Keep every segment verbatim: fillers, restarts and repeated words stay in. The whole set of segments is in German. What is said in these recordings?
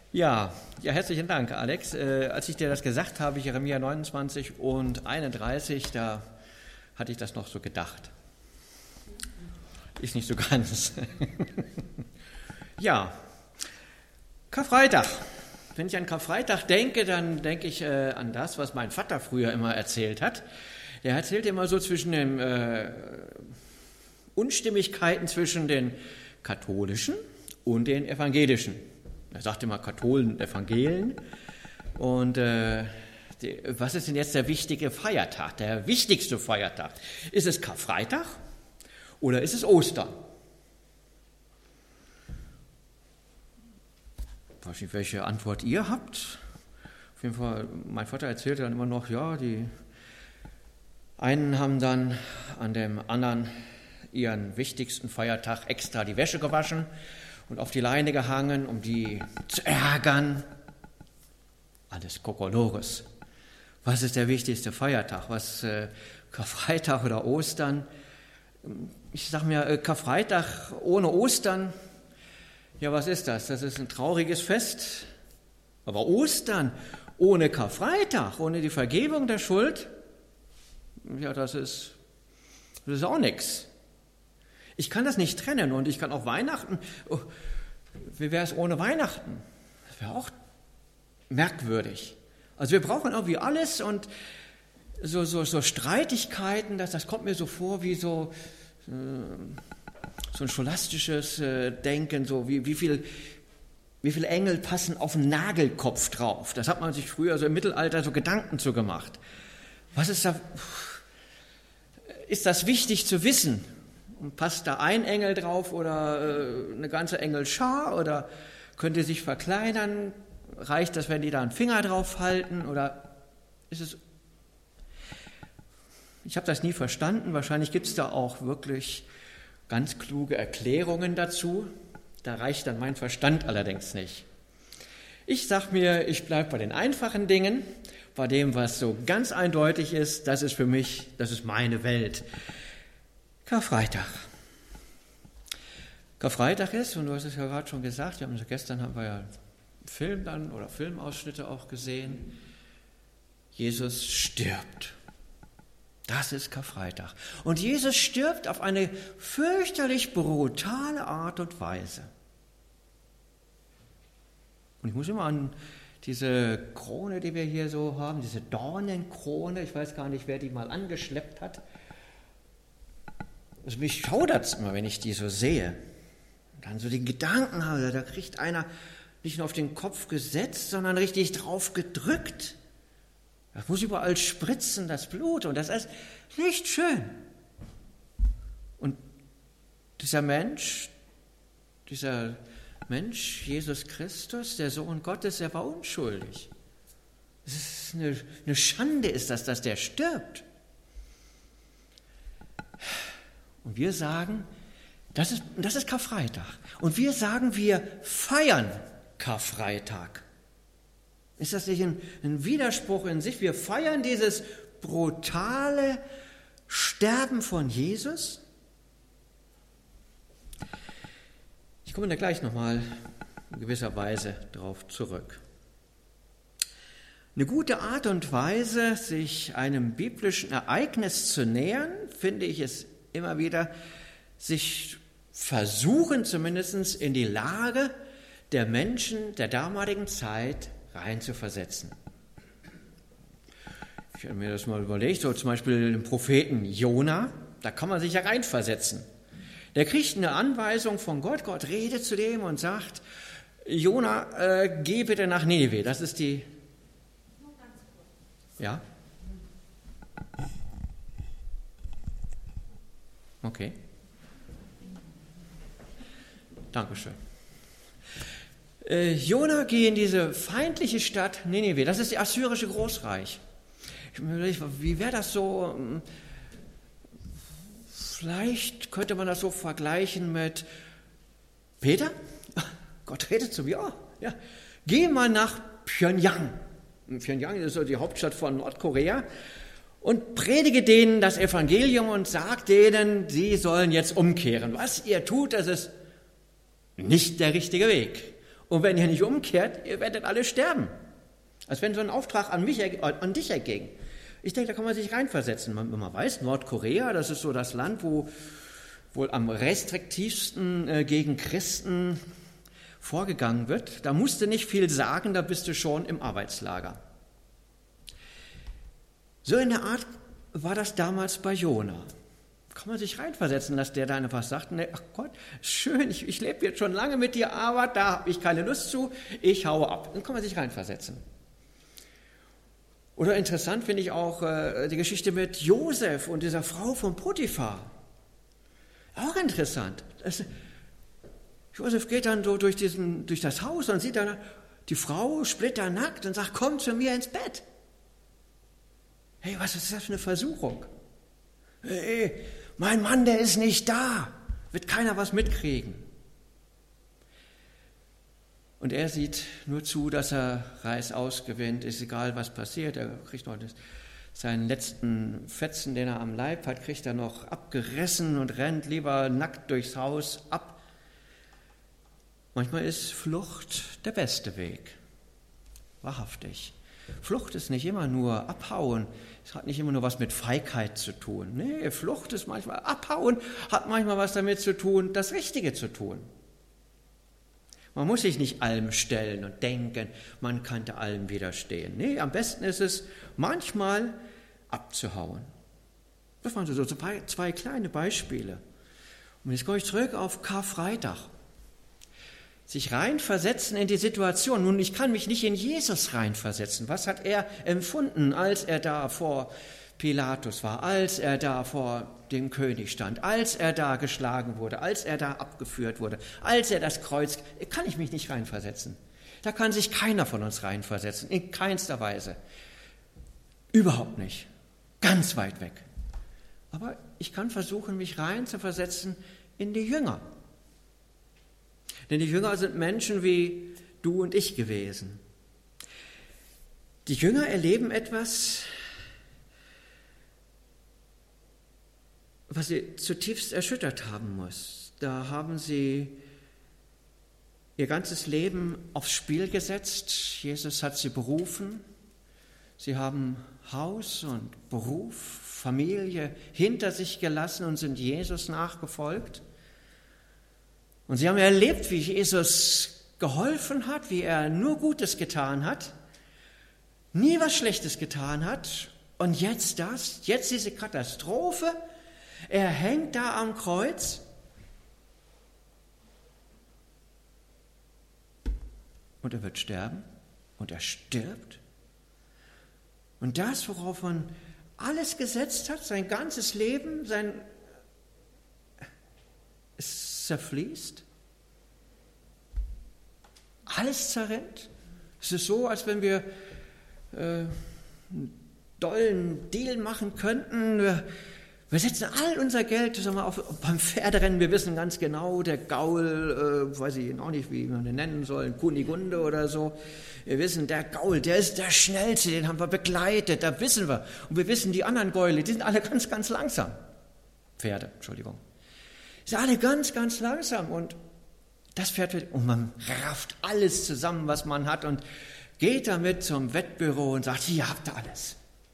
Ja, ja, herzlichen Dank, Alex. Äh, als ich dir das gesagt habe, Jeremia neunundzwanzig und einunddreißig, da hatte ich das noch so gedacht. Ist nicht so ganz. Ja, Karfreitag. Wenn ich an Karfreitag denke, dann denke ich äh, an das, was mein Vater früher immer erzählt hat. Der erzählt immer so zwischen den äh, Unstimmigkeiten zwischen den katholischen und den evangelischen. Er sagt immer Katholen und Evangelien. Und äh, die, was ist denn jetzt der wichtige Feiertag, der wichtigste Feiertag? Ist es Karfreitag oder ist es Ostern? Ich weiß nicht, welche Antwort ihr habt. Auf jeden Fall, mein Vater erzählte dann immer noch, ja, die einen haben dann an dem anderen ihren wichtigsten Feiertag extra die Wäsche gewaschen und auf die Leine gehangen, um die zu ärgern. Alles Kokolores. Was ist der wichtigste Feiertag? Was, äh, Karfreitag oder Ostern? Ich sage mir, äh, Karfreitag ohne Ostern, ja, was ist das? Das ist ein trauriges Fest. Aber Ostern ohne Karfreitag, ohne die Vergebung der Schuld, ja, das ist, das ist auch nichts. Ich kann das nicht trennen und ich kann auch Weihnachten, oh, wie wäre es ohne Weihnachten? Das wäre auch merkwürdig. Also wir brauchen irgendwie alles und so, so, so Streitigkeiten, das, das kommt mir so vor wie so, so ein scholastisches Denken, so wie, wie viel, wie viele Engel passen auf den Nagelkopf drauf. Das hat man sich früher so im Mittelalter so Gedanken zu gemacht. Was ist da, ist das wichtig zu wissen? Und passt da ein Engel drauf oder äh, eine ganze Engelschar oder könnt ihr sich verkleinern? Reicht das, wenn die da einen Finger drauf halten oder ist es... Ich habe das nie verstanden. Wahrscheinlich gibt es da auch wirklich ganz kluge Erklärungen dazu. Da reicht dann mein Verstand allerdings nicht. Ich sage mir, ich bleibe bei den einfachen Dingen, bei dem, was so ganz eindeutig ist. Das ist für mich, das ist meine Welt. Karfreitag. Karfreitag ist, und du hast es ja gerade schon gesagt, wir haben, gestern haben wir ja Film dann oder Filmausschnitte auch gesehen, Jesus stirbt. Das ist Karfreitag. Und Jesus stirbt auf eine fürchterlich brutale Art und Weise. Und ich muss immer an diese Krone, die wir hier so haben, diese Dornenkrone, ich weiß gar nicht, wer die mal angeschleppt hat. Also mich schaudert es immer, wenn ich die so sehe. Und dann so den Gedanken habe, da kriegt einer nicht nur auf den Kopf gesetzt, sondern richtig drauf gedrückt. Das muss überall spritzen, das Blut, und das ist nicht schön. Und dieser Mensch, dieser Mensch, Jesus Christus, der Sohn Gottes, der war unschuldig. Es ist eine, eine Schande ist das, dass der stirbt. Und wir sagen, das ist, das ist Karfreitag. Und wir sagen, wir feiern Karfreitag. Ist das nicht ein, ein Widerspruch in sich? Wir feiern dieses brutale Sterben von Jesus. Ich komme da gleich nochmal in gewisser Weise darauf zurück. Eine gute Art und Weise, sich einem biblischen Ereignis zu nähern, finde ich es immer wieder, sich versuchen zumindest in die Lage der Menschen der damaligen Zeit reinzuversetzen. Ich habe mir das mal überlegt, so zum Beispiel den Propheten Jona, da kann man sich ja reinversetzen. Der kriegt eine Anweisung von Gott, Gott redet zu dem und sagt, Jona, äh, geh bitte nach Nineveh, das ist die... Ja? Okay. Dankeschön. Äh, Jona geht in diese feindliche Stadt Nineveh, das ist das assyrische Großreich. Ich mir überlegt, wie wäre das so? Vielleicht könnte man das so vergleichen mit Peter. Gott redet zu mir, ja, geh mal nach Pyongyang. Pyongyang ist so die Hauptstadt von Nordkorea. Und predige denen das Evangelium und sag denen, sie sollen jetzt umkehren. Was ihr tut, das ist nicht der richtige Weg. Und wenn ihr nicht umkehrt, ihr werdet alle sterben. Als wenn so ein Auftrag an mich, an dich erging. Ich denke, da kann man sich reinversetzen. Man, man weiß, Nordkorea, das ist so das Land, wo wohl am restriktivsten äh, gegen Christen vorgegangen wird. Da musst du nicht viel sagen, da bist du schon im Arbeitslager. So in der Art war das damals bei Jona. Kann man sich reinversetzen, dass der da einfach sagt, nee, ach Gott, schön, ich, ich lebe jetzt schon lange mit dir, aber da habe ich keine Lust zu, ich haue ab. Dann kann man sich reinversetzen. Oder interessant finde ich auch äh, die Geschichte mit Josef und dieser Frau von Potiphar. Auch interessant. Das, Josef geht dann so durch, diesen, durch das Haus und sieht dann die Frau splitternackt und sagt, komm zu mir ins Bett. Hey, was ist das für eine Versuchung? Hey, mein Mann, der ist nicht da. Wird keiner was mitkriegen. Und er sieht nur zu, dass er reißaus gewinnt, ist egal, was passiert. Er kriegt noch das, seinen letzten Fetzen, den er am Leib hat, kriegt er noch abgerissen und rennt lieber nackt durchs Haus ab. Manchmal ist Flucht der beste Weg. Wahrhaftig. Flucht ist nicht immer nur abhauen. Es hat nicht immer nur was mit Feigheit zu tun. Nee, Flucht ist manchmal abhauen, hat manchmal was damit zu tun, das Richtige zu tun. Man muss sich nicht allem stellen und denken, man könnte allem widerstehen. Nee, am besten ist es, manchmal abzuhauen. Das waren so zwei, zwei kleine Beispiele. Und jetzt komme ich zurück auf Karfreitag. Sich reinversetzen in die Situation. Nun, ich kann mich nicht in Jesus reinversetzen. Was hat er empfunden, als er da vor Pilatus war, als er da vor dem König stand, als er da geschlagen wurde, als er da abgeführt wurde, als er das Kreuz, kann ich mich nicht reinversetzen. Da kann sich keiner von uns reinversetzen, in keinster Weise. Überhaupt nicht. Ganz weit weg. Aber ich kann versuchen, mich reinzuversetzen in die Jünger. Denn die Jünger sind Menschen wie du und ich gewesen. Die Jünger erleben etwas, was sie zutiefst erschüttert haben muss. Da haben sie ihr ganzes Leben aufs Spiel gesetzt. Jesus hat sie berufen. Sie haben Haus und Beruf, Familie hinter sich gelassen und sind Jesus nachgefolgt. Und sie haben erlebt, wie Jesus geholfen hat, wie er nur Gutes getan hat, nie was Schlechtes getan hat. Und jetzt das, jetzt diese Katastrophe. Er hängt da am Kreuz und er wird sterben und er stirbt. Und das, worauf man alles gesetzt hat, sein ganzes Leben, sein es zerfließt, alles zerrinnt. Es ist so, als wenn wir äh, einen dollen Deal machen könnten. Wir, wir setzen all unser Geld sagen wir, auf, beim Pferderennen. Wir wissen ganz genau, der Gaul, äh, weiß ich auch nicht, wie man den nennen soll, Kunigunde oder so. Wir wissen, der Gaul, der ist der Schnellste, den haben wir begleitet, da wissen wir. Und wir wissen, die anderen Gäule, die sind alle ganz, ganz langsam. Pferde, Entschuldigung. Die sind alle ganz, ganz langsam und das Pferd wird, und man rafft alles zusammen, was man hat und geht damit zum Wettbüro und sagt, hier habt ihr alles.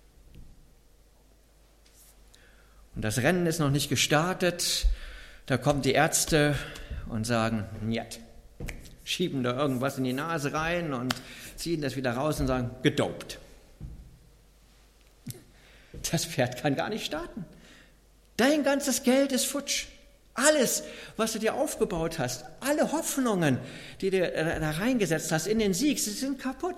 Und das Rennen ist noch nicht gestartet, da kommen die Ärzte und sagen, njet, schieben da irgendwas in die Nase rein und ziehen das wieder raus und sagen, gedopt. Das Pferd kann gar nicht starten. Dein ganzes Geld ist futsch. Alles, was du dir aufgebaut hast, alle Hoffnungen, die du da reingesetzt hast in den Sieg, sie sind kaputt.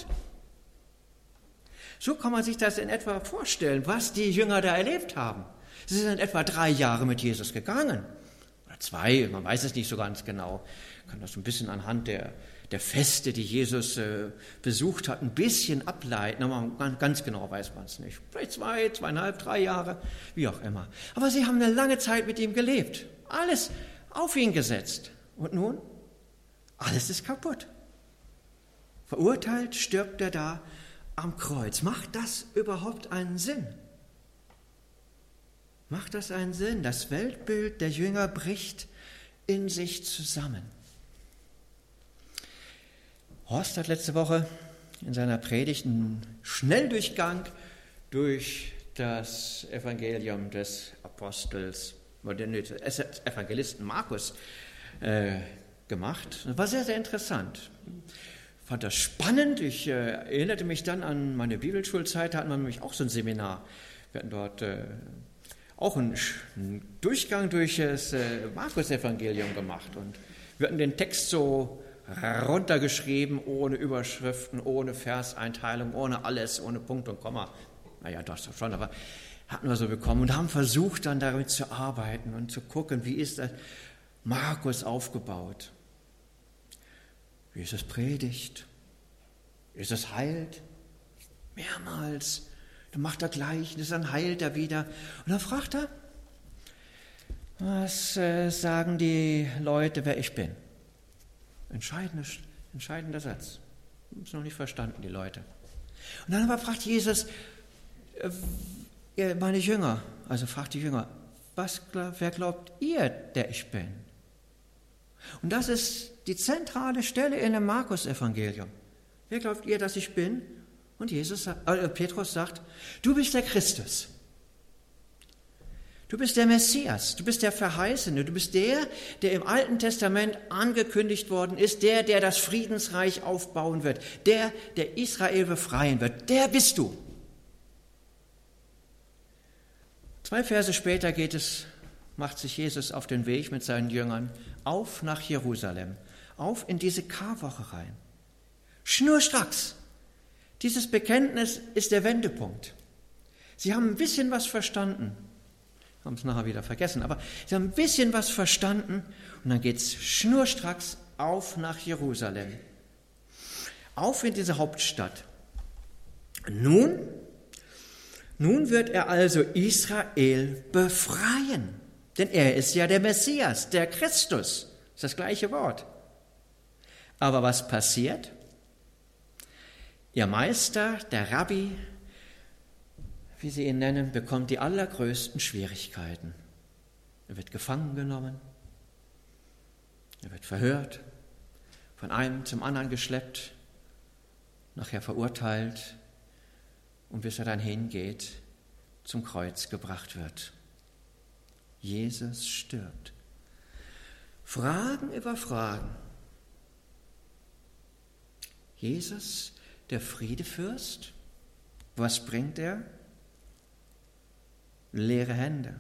So kann man sich das in etwa vorstellen, was die Jünger da erlebt haben. Sie sind etwa drei Jahre mit Jesus gegangen. Oder zwei, man weiß es nicht so ganz genau. Man kann das ein bisschen anhand der, der Feste, die Jesus äh, besucht hat, ein bisschen ableiten. Aber ganz genau weiß man es nicht. Vielleicht zwei, zweieinhalb, drei Jahre, wie auch immer. Aber sie haben eine lange Zeit mit ihm gelebt. Alles auf ihn gesetzt. Und nun? Alles ist kaputt. Verurteilt stirbt er da am Kreuz. Macht das überhaupt einen Sinn? Macht das einen Sinn? Das Weltbild der Jünger bricht in sich zusammen. Horst hat letzte Woche in seiner Predigt einen Schnelldurchgang durch das Evangelium des Apostels, des Evangelisten Markus äh, gemacht. Das war sehr, sehr interessant. Ich fand das spannend. Ich äh, erinnerte mich dann an meine Bibelschulzeit, da hatten wir nämlich auch so ein Seminar. Wir hatten dort äh, auch einen, einen Durchgang durch das äh, Markus-Evangelium gemacht. Und wir hatten den Text so runtergeschrieben, ohne Überschriften, ohne Verseinteilung, ohne alles, ohne Punkt und Komma. Naja, das schon, aber hatten wir so bekommen und haben versucht, dann damit zu arbeiten und zu gucken, wie ist das Markus aufgebaut? Wie ist es predigt? Wie ist es heilt? Mehrmals. Dann macht er Gleichnis, dann heilt er wieder. Und dann fragt er, was äh, sagen die Leute, wer ich bin? Entscheidender, entscheidender Satz. Haben es noch nicht verstanden, die Leute. Und dann aber fragt Jesus, äh, meine Jünger, also fragt die Jünger, was, wer glaubt ihr, der ich bin? Und das ist die zentrale Stelle in dem Markus-Evangelium. Wer glaubt ihr, dass ich bin? Und Jesus, äh, Petrus sagt, du bist der Christus. Du bist der Messias, du bist der Verheißene, du bist der, der im Alten Testament angekündigt worden ist, der, der das Friedensreich aufbauen wird, der, der Israel befreien wird, der bist du. Zwei Verse später geht es, macht sich Jesus auf den Weg mit seinen Jüngern auf nach Jerusalem, auf in diese Karwoche rein. Schnurstracks. Dieses Bekenntnis ist der Wendepunkt. Sie haben ein bisschen was verstanden. Haben es nachher wieder vergessen, aber sie haben ein bisschen was verstanden und dann geht es schnurstracks auf nach Jerusalem, auf in diese Hauptstadt. Nun, nun wird er also Israel befreien, denn er ist ja der Messias, der Christus, das ist das gleiche Wort. Aber was passiert? Ihr Meister, der Rabbi, wie sie ihn nennen, bekommt die allergrößten Schwierigkeiten. Er wird gefangen genommen, er wird verhört, von einem zum anderen geschleppt, nachher verurteilt und bis er dann hingeht, zum Kreuz gebracht wird. Jesus stirbt. Fragen über Fragen. Jesus, der Friedefürst, was bringt er? Leere Hände.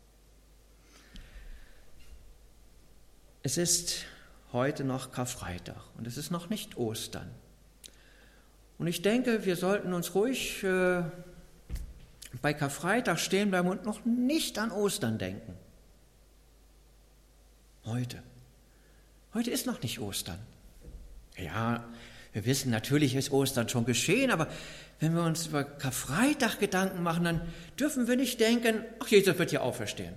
Es ist heute noch Karfreitag und es ist noch nicht Ostern. Und ich denke, wir sollten uns ruhig äh, bei Karfreitag stehen bleiben und noch nicht an Ostern denken. Heute. Heute ist noch nicht Ostern. Ja, wir wissen, natürlich ist Ostern schon geschehen, aber wenn wir uns über Karfreitag Gedanken machen, dann dürfen wir nicht denken, ach, Jesus wird ja auferstehen.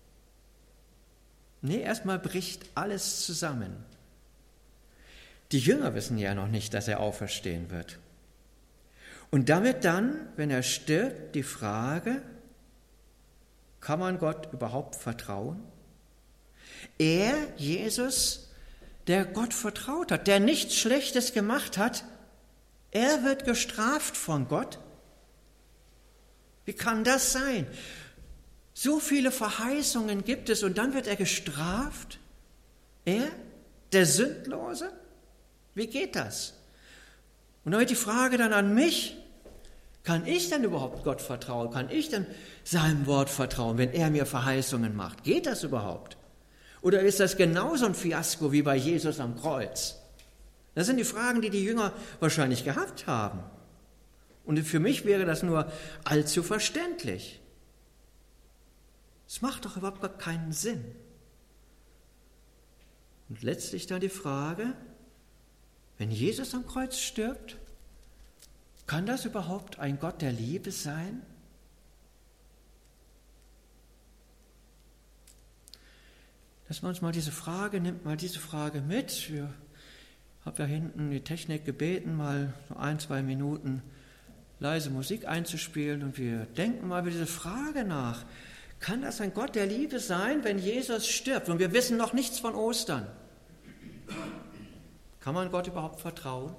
Nee, erstmal bricht alles zusammen. Die Jünger wissen ja noch nicht, dass er auferstehen wird. Und damit dann, wenn er stirbt, die Frage, kann man Gott überhaupt vertrauen? Er, Jesus, der Gott vertraut hat, der nichts Schlechtes gemacht hat, er wird gestraft von Gott? Wie kann das sein? So viele Verheißungen gibt es und dann wird er gestraft? Er, der Sündlose? Wie geht das? Und damit die Frage dann an mich, kann ich denn überhaupt Gott vertrauen? Kann ich denn seinem Wort vertrauen, wenn er mir Verheißungen macht? Geht das überhaupt? Oder ist das genauso ein Fiasko wie bei Jesus am Kreuz? Das sind die Fragen, die die Jünger wahrscheinlich gehabt haben. Und für mich wäre das nur allzu verständlich. Es macht doch überhaupt gar keinen Sinn. Und letztlich dann die Frage, wenn Jesus am Kreuz stirbt, kann das überhaupt ein Gott der Liebe sein? Lassen wir uns mal diese Frage, nimmt mal diese Frage mit. Wir haben ja hinten die Technik gebeten, mal so ein, zwei Minuten leise Musik einzuspielen und wir denken mal über diese Frage nach. Kann das ein Gott der Liebe sein, wenn Jesus stirbt? Und wir wissen noch nichts von Ostern. Kann man Gott überhaupt vertrauen?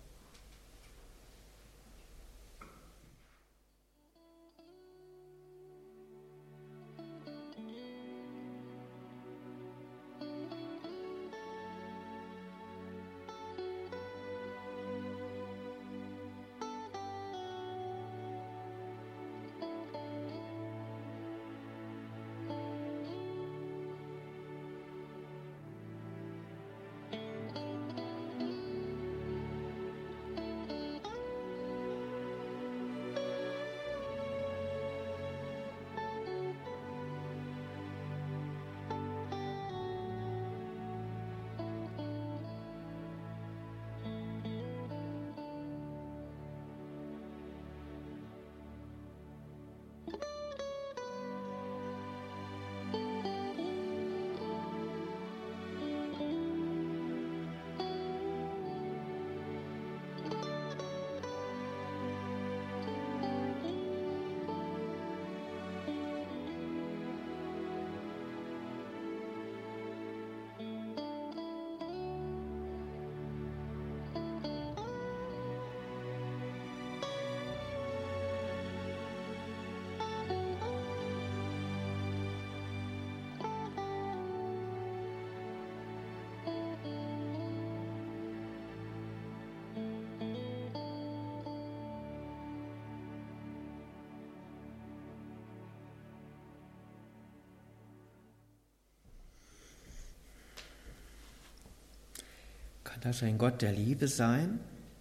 Kann das ein Gott der Liebe sein?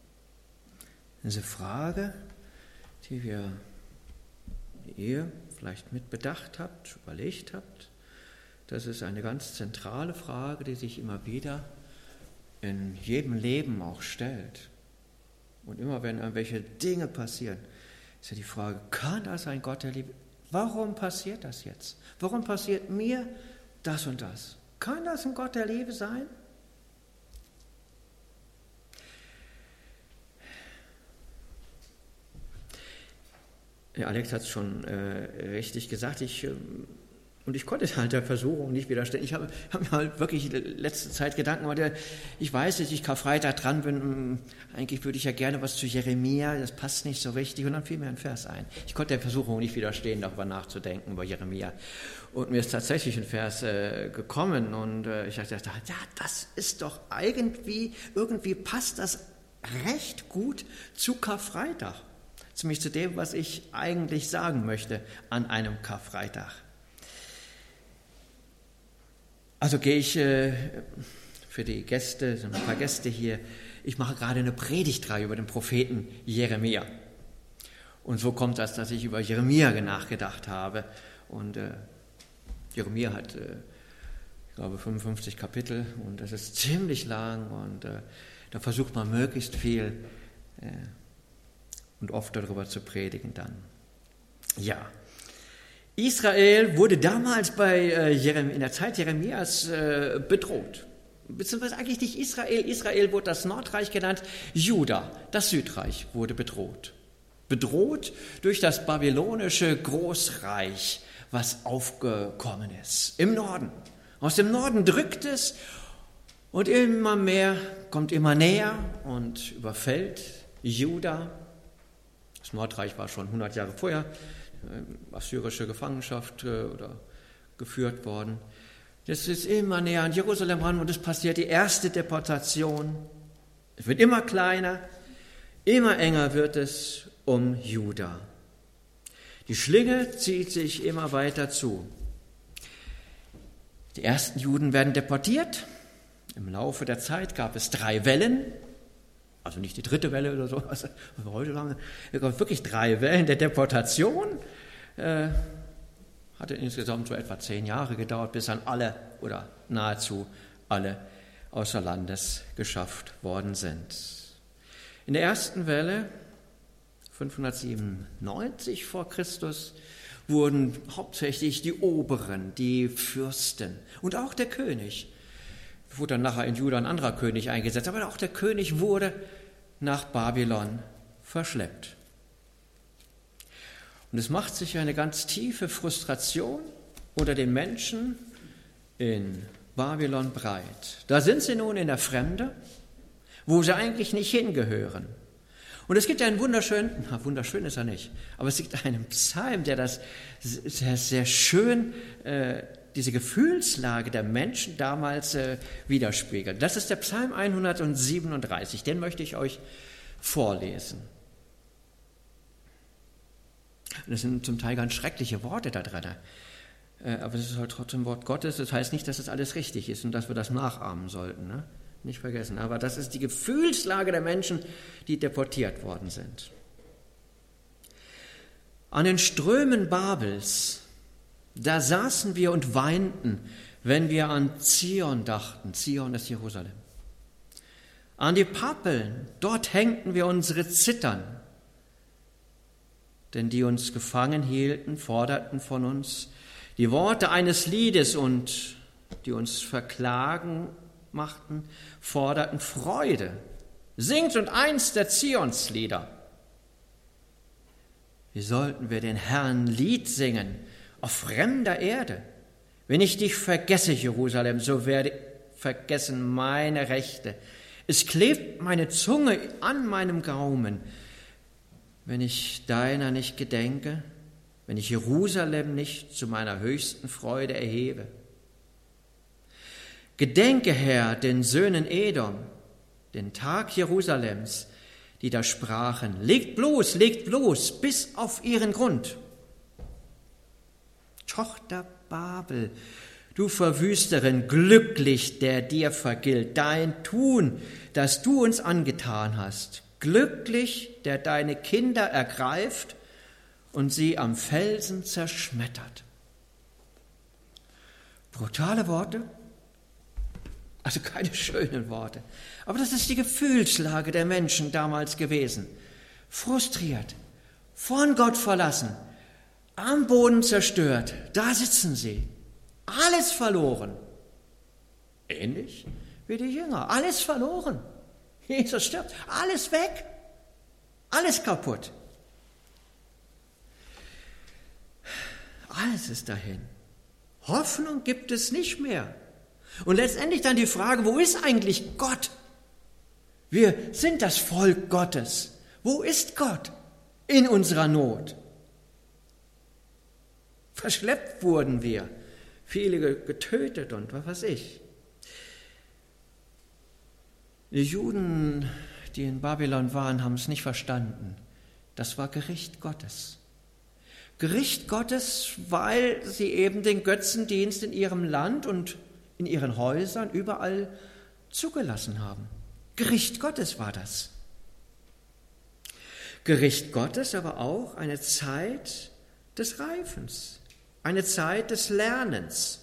Diese Frage, die wir die ihr vielleicht mit bedacht habt, überlegt habt, das ist eine ganz zentrale Frage, die sich immer wieder in jedem Leben auch stellt. Und immer wenn irgendwelche Dinge passieren, ist ja die Frage, kann das ein Gott der Liebe? Warum passiert das jetzt? Warum passiert mir das und das? Kann das ein Gott der Liebe sein? Ja, Alex hat es schon äh, richtig gesagt. Ich, äh, und ich konnte halt der Versuchung nicht widerstehen. Ich habe hab mir halt wirklich letzte Zeit Gedanken gemacht. Ich weiß, dass ich Karfreitag dran bin. Eigentlich würde ich ja gerne was zu Jeremia. Das passt nicht so richtig. Und dann fiel mir ein Vers ein. Ich konnte der Versuchung nicht widerstehen, darüber nachzudenken, über Jeremia. Und mir ist tatsächlich ein Vers äh, gekommen. Und äh, ich dachte, ja, das ist doch irgendwie, irgendwie passt das recht gut zu Karfreitag. Ziemlich zu dem, was ich eigentlich sagen möchte an einem Karfreitag. Also gehe ich äh, für die Gäste, so ein paar Gäste hier, ich mache gerade eine Predigtreihe über den Propheten Jeremia. Und so kommt das, dass ich über Jeremia nachgedacht habe. Und äh, Jeremia hat, äh, ich glaube, fünfundfünfzig Kapitel und das ist ziemlich lang und äh, da versucht man möglichst viel äh, und oft darüber zu predigen dann. Ja, Israel wurde damals bei äh, Jeremia, in der Zeit Jeremias äh, bedroht. Beziehungsweise eigentlich nicht Israel. Israel wurde das Nordreich genannt. Juda, das Südreich, wurde bedroht. Bedroht durch das babylonische Großreich, was aufgekommen ist. Im Norden. Aus dem Norden drückt es und immer mehr, kommt immer näher und überfällt Juda. Das Nordreich war schon hundert Jahre vorher äh, assyrische Gefangenschaft äh, oder geführt worden. Das ist immer näher an Jerusalem ran und es passiert die erste Deportation. Es wird immer kleiner, immer enger wird es um Juda. Die Schlinge zieht sich immer weiter zu. Die ersten Juden werden deportiert. Im Laufe der Zeit gab es drei Wellen. Also nicht die dritte Welle oder so, was wir heute sagen. Es gab wirklich drei Wellen der Deportation. Äh, hatte insgesamt so etwa zehn Jahre gedauert, bis dann alle oder nahezu alle außer Landes geschafft worden sind. In der ersten Welle, fünfhundertsiebenundneunzig vor Christus, wurden hauptsächlich die Oberen, die Fürsten und auch der König. Wurde dann nachher in Juda ein anderer König eingesetzt, aber auch der König wurde nach Babylon verschleppt. Und es macht sich eine ganz tiefe Frustration unter den Menschen in Babylon breit. Da sind sie nun in der Fremde, wo sie eigentlich nicht hingehören. Und es gibt einen wunderschönen, na, wunderschön ist er nicht, aber es gibt einen Psalm, der das sehr, sehr schön, äh, diese Gefühlslage der Menschen damals äh, widerspiegelt. Das ist der Psalm hundertsiebenunddreißig, den möchte ich euch vorlesen. Das sind zum Teil ganz schreckliche Worte da drin, äh, aber es ist halt trotzdem Wort Gottes, das heißt nicht, dass das alles richtig ist und dass wir das nachahmen sollten, ne? Nicht vergessen, aber das ist die Gefühlslage der Menschen, die deportiert worden sind. An den Strömen Babels, da saßen wir und weinten, wenn wir an Zion dachten. Zion ist Jerusalem. An die Pappeln, dort hängten wir unsere Zittern. Denn die uns gefangen hielten, forderten von uns die Worte eines Liedes und die uns verklagen machten, forderten Freude. Singt und eins der Zionslieder. Wie sollten wir den Herrn Lied singen auf fremder Erde? Wenn ich dich vergesse, Jerusalem, so werde vergessen meine Rechte. Es klebt meine Zunge an meinem Gaumen, wenn ich deiner nicht gedenke, wenn ich Jerusalem nicht zu meiner höchsten Freude erhebe. Gedenke, Herr, den Söhnen Edom, den Tag Jerusalems, die da sprachen, legt bloß, legt bloß, bis auf ihren Grund. Tochter Babel, du Verwüsterin, glücklich, der dir vergilt, dein Tun, das du uns angetan hast. Glücklich, der deine Kinder ergreift und sie am Felsen zerschmettert. Brutale Worte, also keine schönen Worte. Aber das ist die Gefühlslage der Menschen damals gewesen. Frustriert, von Gott verlassen, am Boden zerstört, da sitzen sie. Alles verloren. Ähnlich wie die Jünger, alles verloren. Jesus stirbt, alles weg, alles kaputt. Alles ist dahin. Hoffnung gibt es nicht mehr. Und letztendlich dann die Frage, wo ist eigentlich Gott? Wir sind das Volk Gottes. Wo ist Gott in unserer Not? Verschleppt wurden wir, viele getötet und was weiß ich. Die Juden, die in Babylon waren, haben es nicht verstanden. Das war Gericht Gottes. Gericht Gottes, weil sie eben den Götzendienst in ihrem Land und in ihren Häusern überall zugelassen haben. Gericht Gottes war das. Gericht Gottes, aber auch eine Zeit des Reifens, eine Zeit des Lernens.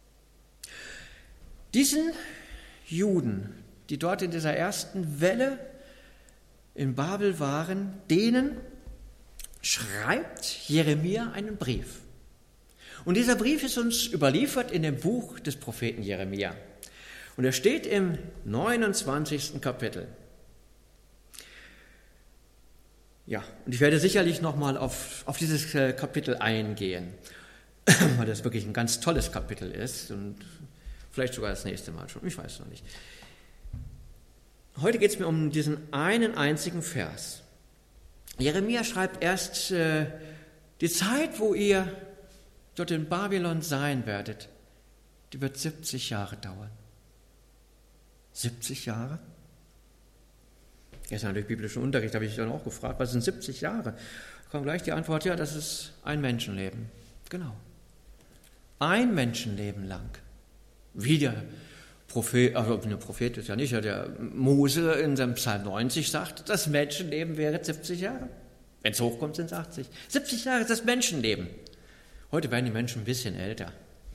Diesen Juden, die dort in dieser ersten Welle in Babel waren, denen schreibt Jeremia einen Brief. Und dieser Brief ist uns überliefert in dem Buch des Propheten Jeremia. Und er steht im neunundzwanzigsten Kapitel. Ja, und ich werde sicherlich nochmal auf, auf dieses Kapitel eingehen, weil das wirklich ein ganz tolles Kapitel ist und vielleicht sogar das nächste Mal schon, ich weiß noch nicht. Heute geht es mir um diesen einen einzigen Vers. Jeremia schreibt erst, äh, die Zeit, wo ihr dort in Babylon sein werdet, die wird siebzig Jahre dauern. siebzig Jahre? Gestern durch biblischen Unterricht habe ich dann auch gefragt, was sind siebzig Jahre? Da kam gleich die Antwort, ja, das ist ein Menschenleben. Genau. Ein Menschenleben lang. Wie der Prophet, also der Prophet ist ja nicht, der Mose in seinem Psalm neunzig sagt, das Menschenleben wäre siebzig Jahre. Wenn es hochkommt, sind es achtzig. siebzig Jahre ist das Menschenleben. Heute werden die Menschen ein bisschen älter.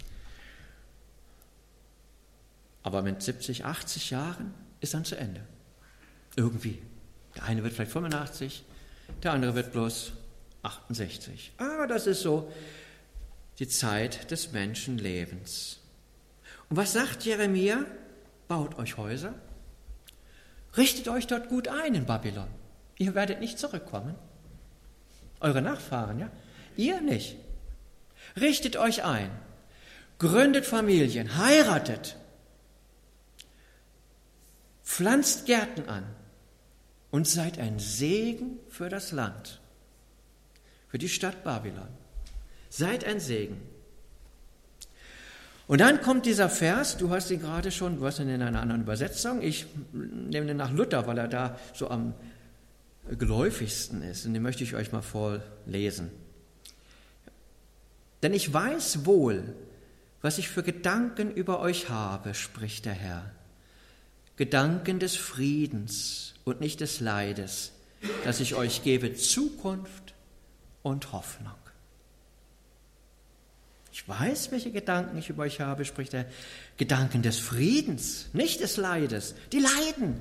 Aber mit siebzig, achtzig Jahren ist dann zu Ende. Irgendwie. Der eine wird vielleicht fünfundachtzig, der andere wird bloß achtundsechzig. Aber das ist so die Zeit des Menschenlebens. Und was sagt Jeremia? Baut euch Häuser, richtet euch dort gut ein in Babylon. Ihr werdet nicht zurückkommen. Eure Nachfahren, ja? Ihr nicht. Richtet euch ein, gründet Familien, heiratet. pflanzt Gärten an und seid ein Segen für das Land, für die Stadt Babylon. Seid ein Segen. Und dann kommt dieser Vers, du hast ihn gerade schon, du hast ihn in einer anderen Übersetzung, ich nehme den nach Luther, weil er da so am geläufigsten ist, und den möchte ich euch mal vorlesen. Denn ich weiß wohl, was ich für Gedanken über euch habe, spricht der Herr. Gedanken des Friedens und nicht des Leides, dass ich euch gebe Zukunft und Hoffnung. Ich weiß, welche Gedanken ich über euch habe, spricht er. Gedanken des Friedens, nicht des Leides. Die leiden.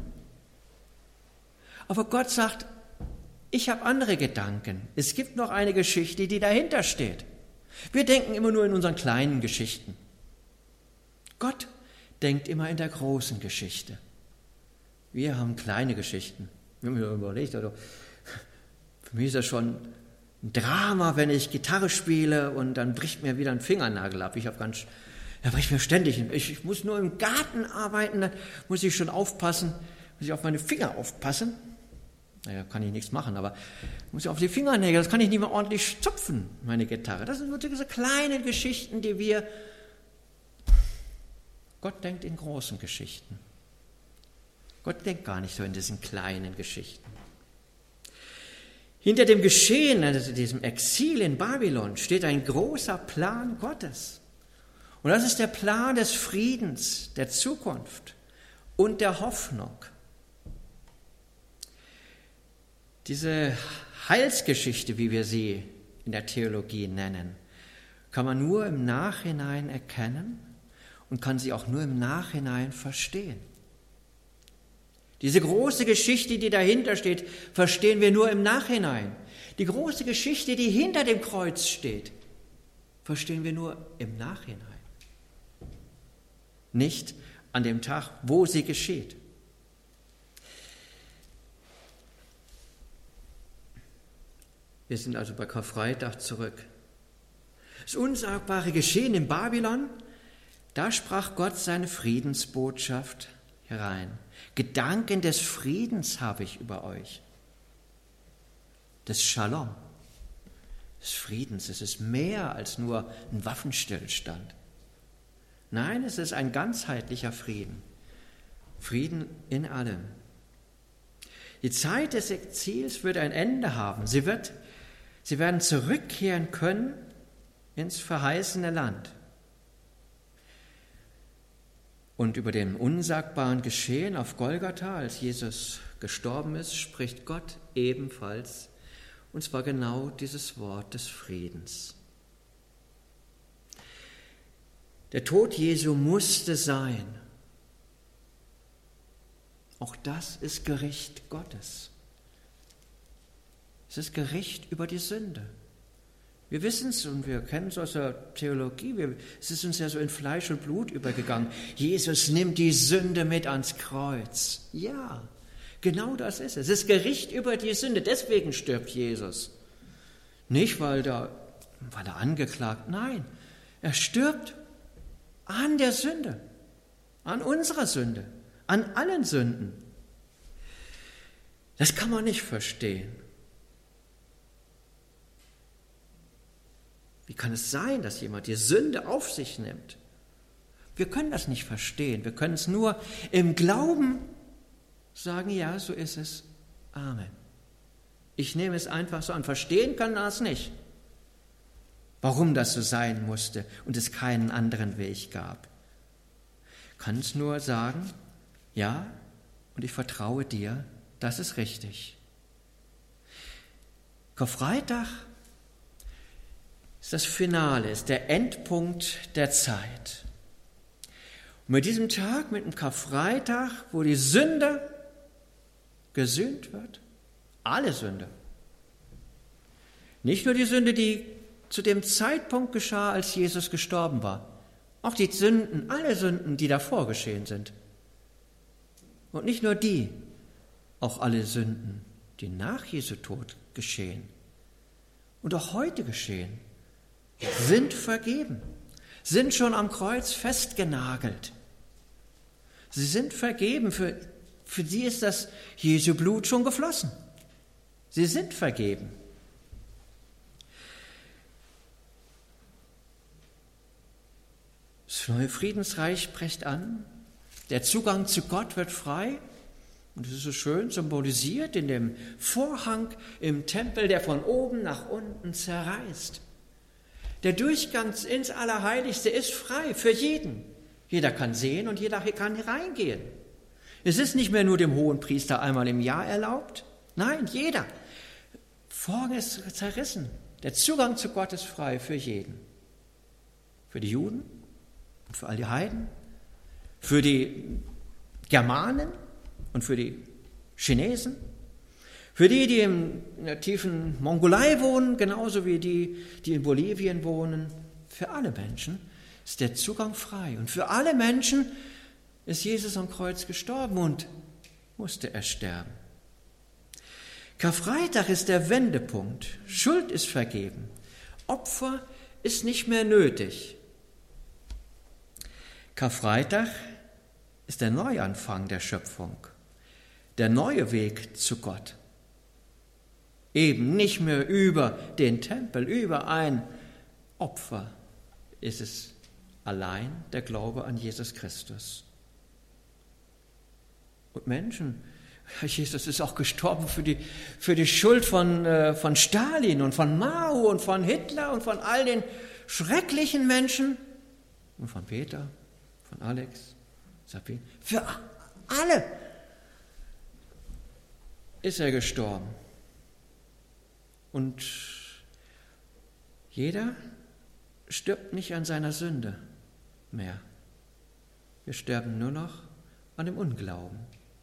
Aber Gott sagt, ich habe andere Gedanken. Es gibt noch eine Geschichte, die dahinter steht. Wir denken immer nur in unseren kleinen Geschichten. Gott denkt immer in der großen Geschichte. Wir haben kleine Geschichten. Wir haben mir überlegt, also für mich ist das schon ein Drama, wenn ich Gitarre spiele und dann bricht mir wieder ein Fingernagel ab. Ich habe ganz, da bricht mir ständig, ich, ich muss nur im Garten arbeiten, dann muss ich schon aufpassen, muss ich auf meine Finger aufpassen. Naja, kann ich nichts machen, aber muss ich auf die Fingernägel, das kann ich nicht mehr ordentlich zupfen, meine Gitarre. Das sind nur diese kleinen Geschichten, die wir, Gott denkt in großen Geschichten. Gott denkt gar nicht so in diesen kleinen Geschichten. Hinter dem Geschehen, also diesem Exil in Babylon, steht ein großer Plan Gottes. Und das ist der Plan des Friedens, der Zukunft und der Hoffnung. Diese Heilsgeschichte, wie wir sie in der Theologie nennen, kann man nur im Nachhinein erkennen und kann sie auch nur im Nachhinein verstehen. Diese große Geschichte, die dahinter steht, verstehen wir nur im Nachhinein. Die große Geschichte, die hinter dem Kreuz steht, verstehen wir nur im Nachhinein. Nicht an dem Tag, wo sie geschieht. Wir sind also bei Karfreitag zurück. Das unsagbare Geschehen in Babylon, da sprach Gott seine Friedensbotschaft herein. Gedanken des Friedens habe ich über euch. Des Shalom, des Friedens. Es ist mehr als nur ein Waffenstillstand. Nein, es ist ein ganzheitlicher Frieden. Frieden in allem. Die Zeit des Exils wird ein Ende haben. Sie wird, sie werden zurückkehren können ins verheißene Land. Und über dem unsagbaren Geschehen auf Golgatha, als Jesus gestorben ist, spricht Gott ebenfalls, und zwar genau dieses Wort des Friedens. Der Tod Jesu musste sein. Auch das ist Gericht Gottes. Es ist Gericht über die Sünde. Wir wissen es und wir kennen es aus der Theologie. Wir, es ist uns ja so in Fleisch und Blut übergegangen. Jesus nimmt die Sünde mit ans Kreuz. Ja, genau das ist es. Es ist Gericht über die Sünde. Deswegen stirbt Jesus. Nicht, weil, da, weil er angeklagt, nein. Er stirbt an der Sünde, an unserer Sünde, an allen Sünden. Das kann man nicht verstehen. Wie kann es sein, dass jemand die Sünde auf sich nimmt? Wir können das nicht verstehen. Wir können es nur im Glauben sagen, ja, so ist es. Amen. Ich nehme es einfach so an. Verstehen kann das nicht. Warum das so sein musste und es keinen anderen Weg gab. Kann es nur sagen, ja, und ich vertraue dir, das ist richtig. Karfreitag ist das Finale, ist der Endpunkt der Zeit. Und mit diesem Tag, mit dem Karfreitag, wo die Sünde gesühnt wird, alle Sünde, nicht nur die Sünde, die zu dem Zeitpunkt geschah, als Jesus gestorben war, auch die Sünden, alle Sünden, die davor geschehen sind. Und nicht nur die, auch alle Sünden, die nach Jesu Tod geschehen und auch heute geschehen, sind vergeben, sind schon am Kreuz festgenagelt. Sie sind vergeben für Für sie ist das Jesu Blut schon geflossen. Sie sind vergeben. Das neue Friedensreich bricht an. Der Zugang zu Gott wird frei. Und das ist so schön symbolisiert in dem Vorhang im Tempel, der von oben nach unten zerreißt. Der Durchgang ins Allerheiligste ist frei für jeden. Jeder kann sehen und jeder kann reingehen. Es ist nicht mehr nur dem Hohenpriester einmal im Jahr erlaubt. Nein, jeder. Vorhang ist zerrissen. Der Zugang zu Gott ist frei für jeden. Für die Juden und für all die Heiden, für die Germanen und für die Chinesen, für die, die in der tiefen Mongolei wohnen, genauso wie die, die in Bolivien wohnen. Für alle Menschen ist der Zugang frei. Und für alle Menschen ist Jesus am Kreuz gestorben und musste er sterben. Karfreitag ist der Wendepunkt. Schuld ist vergeben. Opfer ist nicht mehr nötig. Karfreitag ist der Neuanfang der Schöpfung, der neue Weg zu Gott. Eben nicht mehr über den Tempel, über ein Opfer ist es allein der Glaube an Jesus Christus. Und Menschen, Jesus ist auch gestorben für die, für die Schuld von, äh, von Stalin und von Mao und von Hitler und von all den schrecklichen Menschen und von Peter, von Alex, Sabine. Für alle ist er gestorben. Und jeder stirbt nicht an seiner Sünde mehr. Wir sterben nur noch an dem Unglauben.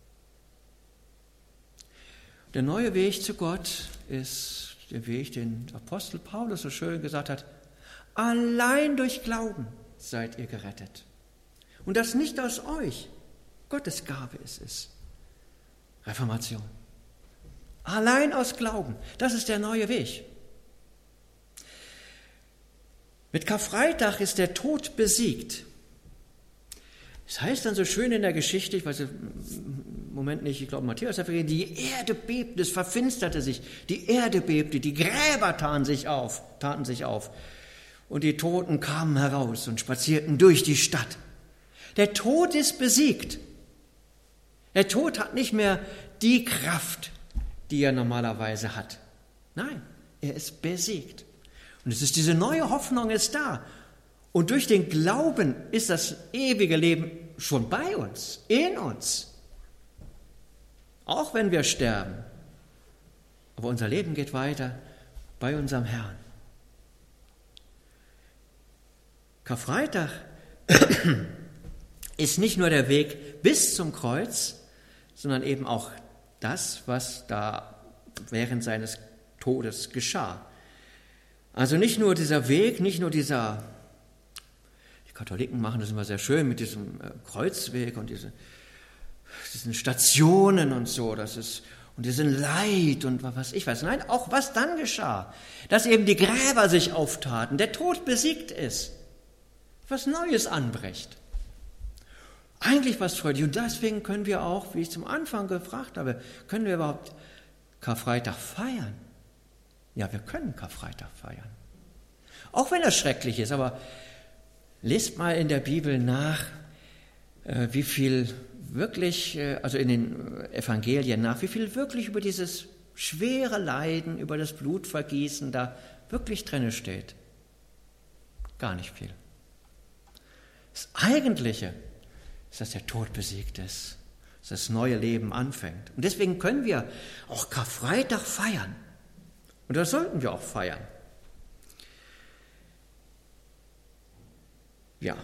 Der neue Weg zu Gott ist der Weg, den Apostel Paulus so schön gesagt hat: Allein durch Glauben seid ihr gerettet. Und das nicht aus euch. Gottes Gabe ist es. Reformation. Allein aus Glauben. Das ist der neue Weg. Mit Karfreitag ist der Tod besiegt. Es heißt dann so schön in der Geschichte, ich weiß im Moment nicht, ich glaube Matthäus, die Erde bebte, es verfinsterte sich, die Erde bebte, die Gräber taten sich auf, taten sich auf und die Toten kamen heraus und spazierten durch die Stadt. Der Tod ist besiegt. Der Tod hat nicht mehr die Kraft, die er normalerweise hat. Nein, er ist besiegt. Und es ist diese neue Hoffnung ist da. Und durch den Glauben ist das ewige Leben schon bei uns, in uns. Auch wenn wir sterben. Aber unser Leben geht weiter bei unserem Herrn. Karfreitag ist nicht nur der Weg bis zum Kreuz, sondern eben auch das, was da während seines Todes geschah. Also nicht nur dieser Weg, nicht nur dieser, die Katholiken machen das immer sehr schön mit diesem Kreuzweg und diese, diesen Stationen und so, das ist, und diesen Leid und was ich weiß. Nein, auch was dann geschah, dass eben die Gräber sich auftaten, der Tod besiegt ist, was Neues anbricht. Eigentlich was freudig. Und deswegen können wir auch, wie ich zum Anfang gefragt habe, können wir überhaupt Karfreitag feiern? Ja, wir können Karfreitag feiern. Auch wenn das schrecklich ist, aber lest mal in der Bibel nach, wie viel wirklich, also in den Evangelien nach, wie viel wirklich über dieses schwere Leiden, über das Blutvergießen da wirklich drin steht. Gar nicht viel. Das Eigentliche ist, dass der Tod besiegt ist, dass das neue Leben anfängt. Und deswegen können wir auch Karfreitag feiern. Und das sollten wir auch feiern. Ja.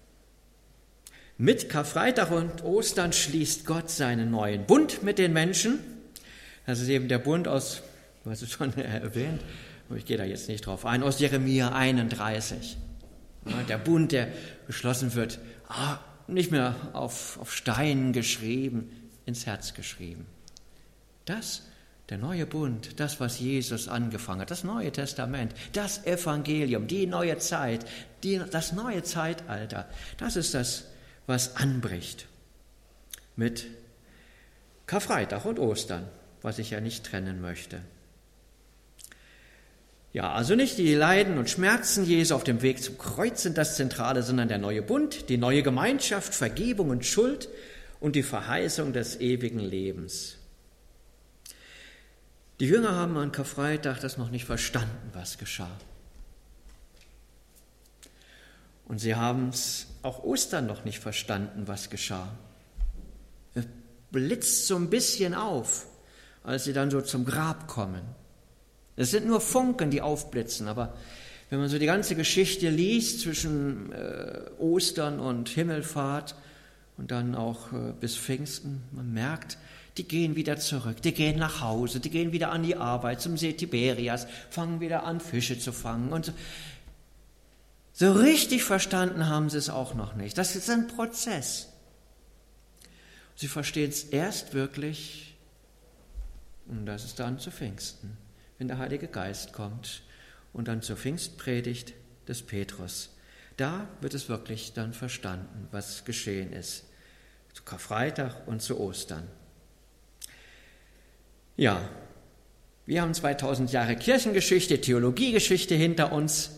Mit Karfreitag und Ostern schließt Gott seinen neuen Bund mit den Menschen. Das ist eben der Bund aus, du hast es schon erwähnt, aber ich gehe da jetzt nicht drauf ein, aus Jeremia einunddreißig. Ja, der Bund, der geschlossen wird, ah, nicht mehr auf, auf Steinen geschrieben, ins Herz geschrieben. Das, der neue Bund, das, was Jesus angefangen hat, das Neue Testament, das Evangelium, die neue Zeit, die, das neue Zeitalter, das ist das, was anbricht mit Karfreitag und Ostern, was ich ja nicht trennen möchte. Ja, also nicht die Leiden und Schmerzen Jesu auf dem Weg zum Kreuz sind das Zentrale, sondern der neue Bund, die neue Gemeinschaft, Vergebung und Schuld und die Verheißung des ewigen Lebens. Die Jünger haben an Karfreitag das noch nicht verstanden, was geschah. Und sie haben es auch Ostern noch nicht verstanden, was geschah. Es blitzt so ein bisschen auf, als sie dann so zum Grab kommen. Es sind nur Funken, die aufblitzen, aber wenn man so die ganze Geschichte liest zwischen äh, Ostern und Himmelfahrt und dann auch äh, bis Pfingsten, man merkt, die gehen wieder zurück, die gehen nach Hause, die gehen wieder an die Arbeit zum See Tiberias, fangen wieder an, Fische zu fangen und so. So richtig verstanden haben sie es auch noch nicht. Das ist ein Prozess. Sie verstehen es erst wirklich, und das ist dann zu Pfingsten, wenn der Heilige Geist kommt und dann zur Pfingstpredigt des Petrus. Da wird es wirklich dann verstanden, was geschehen ist. Zu Karfreitag und zu Ostern. Ja, wir haben zweitausend Jahre Kirchengeschichte, Theologiegeschichte hinter uns.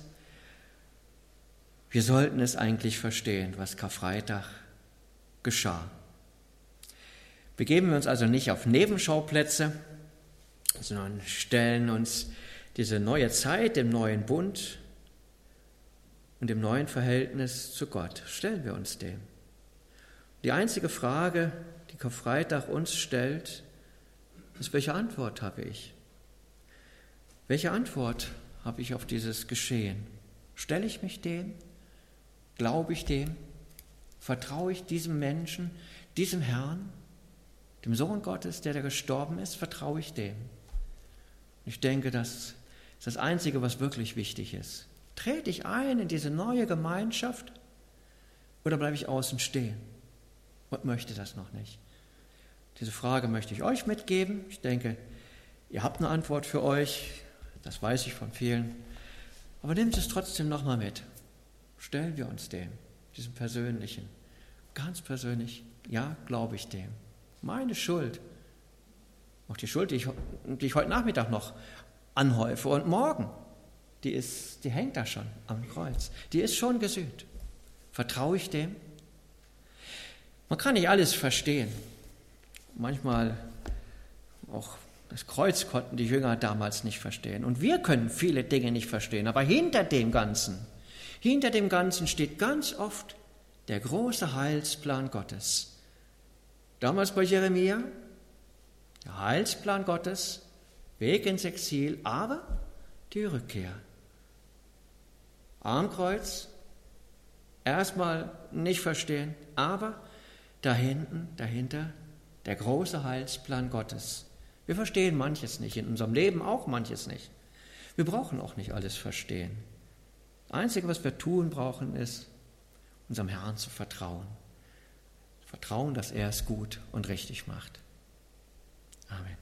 Wir sollten es eigentlich verstehen, was Karfreitag geschah. Begeben wir uns also nicht auf Nebenschauplätze, sondern stellen uns diese neue Zeit, dem neuen Bund und dem neuen Verhältnis zu Gott, stellen wir uns dem. Die einzige Frage, die Karfreitag uns stellt, ist, welche Antwort habe ich? Welche Antwort habe ich auf dieses Geschehen? Stelle ich mich dem? Glaube ich dem? Vertraue ich diesem Menschen, diesem Herrn, dem Sohn Gottes, der da gestorben ist? Vertraue ich dem? Ich denke, das ist das Einzige, was wirklich wichtig ist. Trete ich ein in diese neue Gemeinschaft oder bleibe ich außen stehen und möchte das noch nicht? Diese Frage möchte ich euch mitgeben. Ich denke, ihr habt eine Antwort für euch, das weiß ich von vielen. Aber nehmt es trotzdem nochmal mit. Stellen wir uns dem, diesem Persönlichen, ganz persönlich, ja, glaube ich dem. Meine Schuld, auch die Schuld, die ich, die ich heute Nachmittag noch anhäufe und morgen, die, ist, die hängt da schon am Kreuz, die ist schon gesühnt. Vertraue ich dem? Man kann nicht alles verstehen. Manchmal auch das Kreuz konnten die Jünger damals nicht verstehen. Und wir können viele Dinge nicht verstehen. Aber hinter dem Ganzen, hinter dem Ganzen steht ganz oft der große Heilsplan Gottes. Damals bei Jeremia, der Heilsplan Gottes, Weg ins Exil, aber die Rückkehr. Am Kreuz, erstmal nicht verstehen, aber da hinten, dahinter, der große Heilsplan Gottes. Wir verstehen manches nicht, in unserem Leben auch manches nicht. Wir brauchen auch nicht alles verstehen. Das Einzige, was wir tun brauchen, ist, unserem Herrn zu vertrauen. Vertrauen, dass er es gut und richtig macht. Amen.